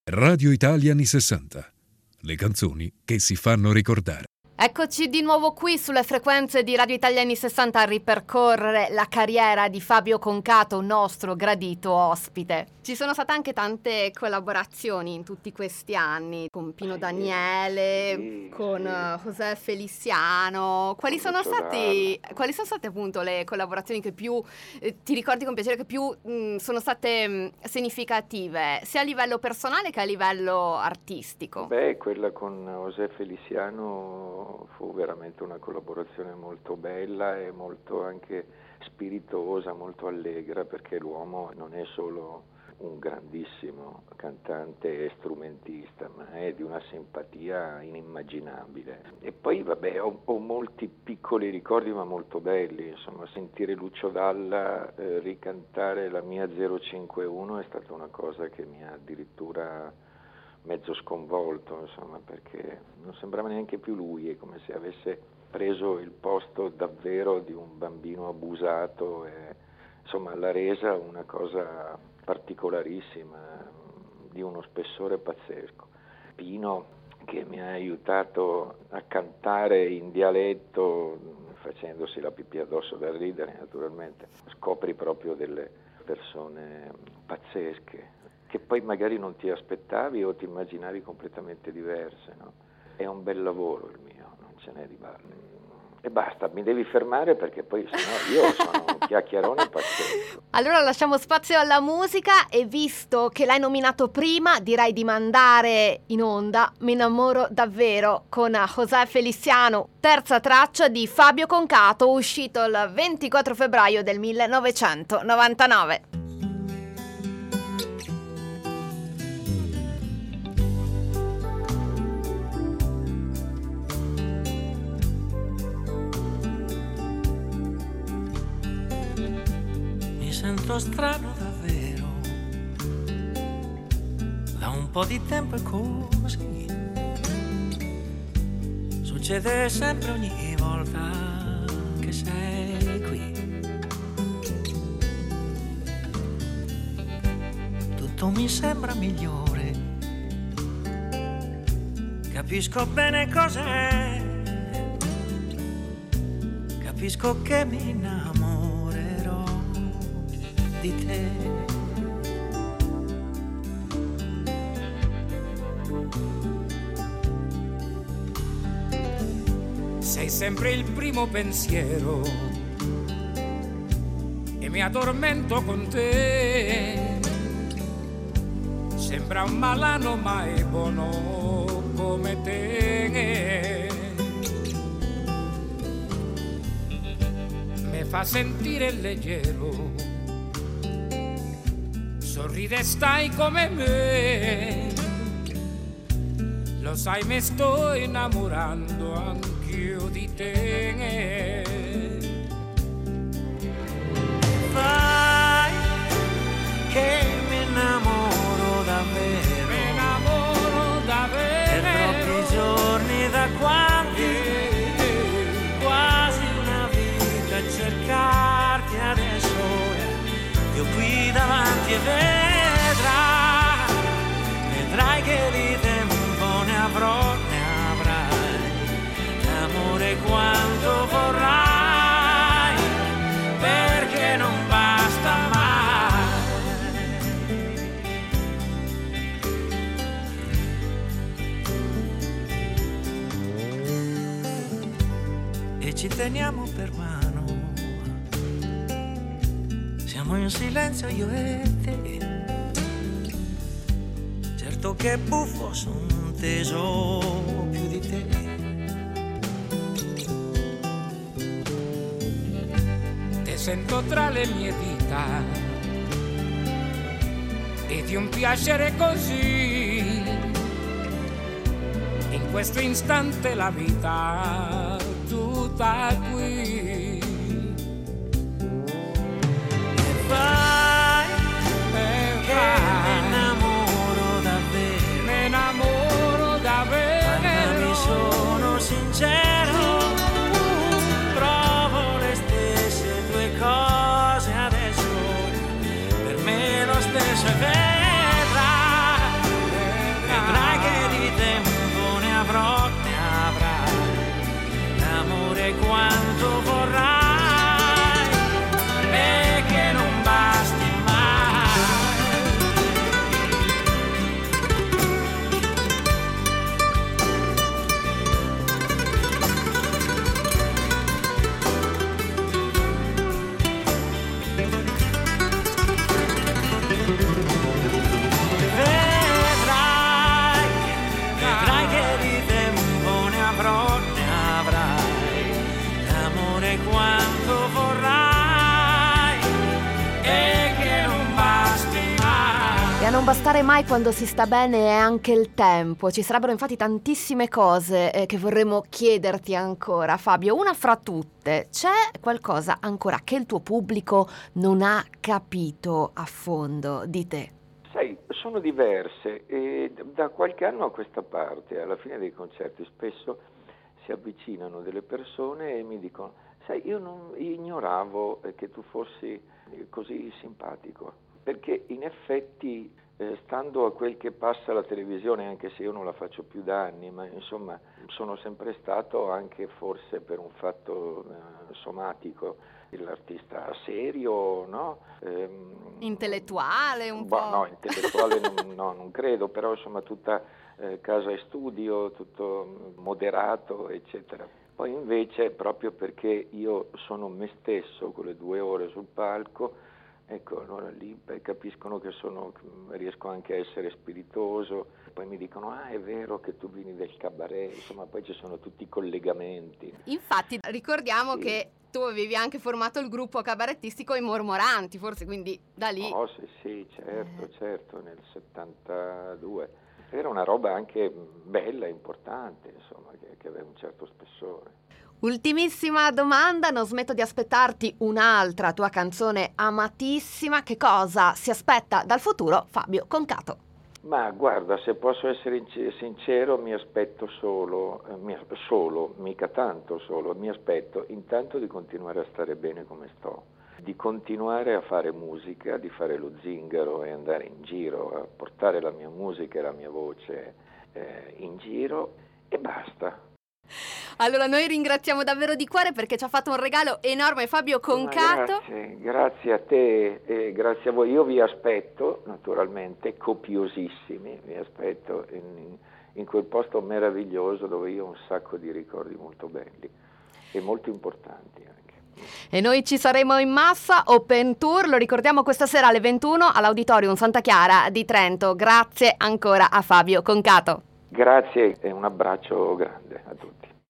Radio Italia anni 60. Le canzoni che si fanno ricordare. Eccoci di nuovo qui sulle frequenze di Radio Italia anni 60 a ripercorrere la carriera di Fabio Concato, un nostro gradito ospite. Ci sono state anche tante collaborazioni in tutti questi anni, con Pino Daniele, con José Feliciano. Quali sono state appunto le collaborazioni che più ti ricordi con piacere, che più sono state significative, sia a livello personale che a livello artistico? Beh, quella con José Feliciano fu veramente una collaborazione molto bella e molto anche spiritosa, molto allegra, perché l'uomo non è solo un grandissimo cantante e strumentista, ma è di una simpatia inimmaginabile. E poi vabbè, ho molti piccoli ricordi ma molto belli, insomma, sentire Lucio Dalla ricantare la mia 051 è stata una cosa che mi ha addirittura mezzo sconvolto, insomma, perché non sembrava neanche più lui, è come se avesse preso il posto davvero di un bambino abusato e insomma l'ha resa una cosa particolarissima, di uno spessore pazzesco. Pino, che mi ha aiutato a cantare in dialetto facendosi la pipì addosso da ridere, naturalmente, scopri proprio delle persone pazzesche che poi magari non ti aspettavi o ti immaginavi completamente diverse, no? È un bel lavoro il mio, non ce n'è di male. E basta, mi devi fermare perché poi sennò io sono un chiacchierone pazzesco. Allora lasciamo spazio alla musica e visto che l'hai nominato prima, direi di mandare in onda Mi innamoro davvero con José Feliciano, terza traccia di Fabio Concato, uscito il 24 febbraio del 1999. Sento strano davvero, da un po' di tempo è così, succede sempre ogni volta che sei qui. Tutto mi sembra migliore, capisco bene cos'è, capisco che mi innamorerò di te. Sei sempre il primo pensiero e mi addormento con te. Sembra un malano ma è buono come te. Mi fa sentire leggero, sorride, stai come me. Lo sai, mi sto innamorando anch'io di te. Fai che mi innamoro davvero, Mi innamoro davvero. per troppi giorni da quanti, quasi una vita a cercarti adesso. Io qui davanti e vedrai che di tempo ne avrai, l'amore quanto vorrai, perché non basta mai. E ci teniamo per mano, siamo in silenzio io e te. Certo che buffo, son teso più di te. Te sento tra le mie dita e di un piacere così. In questo istante la vita tutta qui. Fai che mi innamoro davvero, quando mi sono sincero, provo le stesse tue cose adesso, per me lo stesso è non bastare mai quando si sta bene è anche il tempo. Ci sarebbero infatti tantissime cose che vorremmo chiederti ancora, Fabio. Una fra tutte, c'è qualcosa ancora che il tuo pubblico non ha capito a fondo di te? Sai, sono diverse e da qualche anno a questa parte, alla fine dei concerti, spesso si avvicinano delle persone e mi dicono: sai, io ignoravo che tu fossi così simpatico, perché in effetti stando a quel che passa alla televisione, anche se io non la faccio più da anni, ma insomma sono sempre stato, anche forse per un fatto somatico, l'artista serio, no? Intellettuale un po'? No, intellettuale non credo, però insomma tutta casa e studio, tutto moderato, eccetera. Poi invece, proprio perché io sono me stesso con le 2 ore sul palco, ecco, allora lì capiscono che riesco anche a essere spiritoso, poi mi dicono: ah, è vero che tu vieni del cabaret, insomma poi ci sono tutti i collegamenti. Infatti ricordiamo Sì. che tu avevi anche formato il gruppo cabarettistico I Mormoranti, forse, quindi da lì... Oh sì, certo, nel 72. Era una roba anche bella, importante, insomma, che aveva un certo spessore. Ultimissima domanda, non smetto di aspettarti un'altra tua canzone amatissima. Che cosa si aspetta dal futuro Fabio Concato? Ma guarda, se posso essere sincero, mi aspetto mica tanto solo, mi aspetto intanto di continuare a stare bene come sto, di continuare a fare musica, di fare lo zingaro e andare in giro, a portare la mia musica e la mia voce in giro e basta. Allora noi ringraziamo davvero di cuore perché ci ha fatto un regalo enorme Fabio Concato. Grazie a te e grazie a voi. Io vi aspetto, naturalmente, copiosissimi, vi aspetto in quel posto meraviglioso dove io ho un sacco di ricordi molto belli e molto importanti anche. E noi ci saremo in massa, Open Tour, lo ricordiamo questa sera alle 21 all'Auditorium Santa Chiara di Trento. Grazie ancora a Fabio Concato. Grazie e un abbraccio grande a tutti.